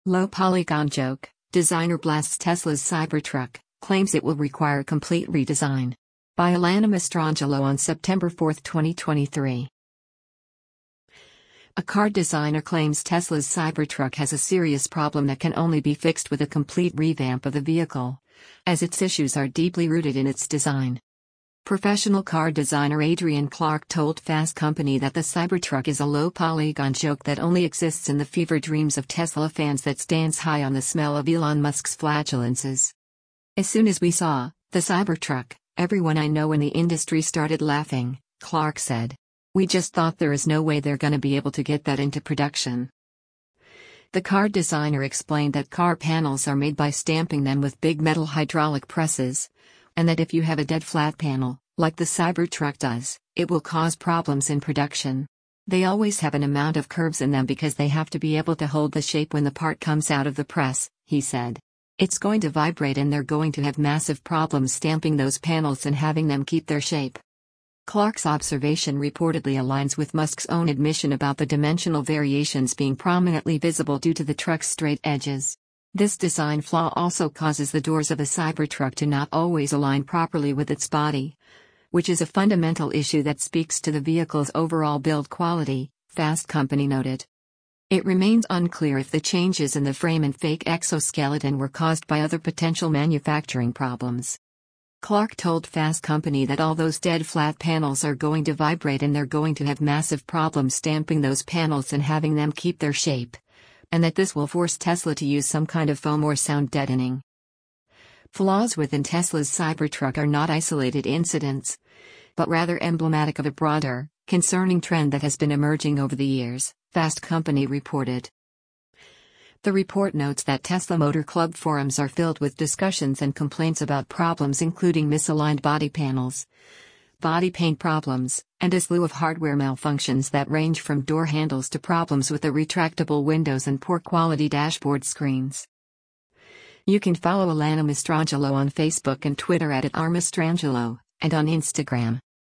Low polygon joke, designer blasts Tesla's Cybertruck, claims it will require complete redesign. By Alana Mastrangelo on September 4, 2023. A car designer claims Tesla's Cybertruck has a serious problem that can only be fixed with a complete revamp of the vehicle, as its issues are deeply rooted in its design. Professional car designer Adrian Clark told Fast Company that the Cybertruck is a low-polygon joke that only exists in the fever dreams of Tesla fans that stands high on the smell of Elon Musk's flatulences. As soon as we saw the Cybertruck, everyone I know in the industry started laughing, Clark said. We just thought there is no way they're gonna be able to get that into production. The car designer explained that car panels are made by stamping them with big metal hydraulic presses, and that if you have a dead flat panel, like the Cybertruck does, it will cause problems in production. They always have an amount of curves in them because they have to be able to hold the shape when the part comes out of the press, he said. It's going to vibrate and they're going to have massive problems stamping those panels and having them keep their shape. Clark's observation reportedly aligns with Musk's own admission about the dimensional variations being prominently visible due to the truck's straight edges. This design flaw also causes the doors of a Cybertruck to not always align properly with its body, which is a fundamental issue that speaks to the vehicle's overall build quality, Fast Company noted. It remains unclear if the changes in the frame and fake exoskeleton were caused by other potential manufacturing problems. Clark told Fast Company that all those dead flat panels are going to vibrate and they're going to have massive problems stamping those panels and having them keep their shape, and that this will force Tesla to use some kind of foam or sound deadening. Flaws within Tesla's Cybertruck are not isolated incidents, but rather emblematic of a broader, concerning trend that has been emerging over the years, Fast Company reported. The report notes that Tesla Motor Club forums are filled with discussions and complaints about problems including misaligned body panels, body paint problems, and a slew of hardware malfunctions that range from door handles to problems with the retractable windows and poor quality dashboard screens. You can follow Alana Mastrangelo on Facebook and Twitter @RMastrangelo, and on Instagram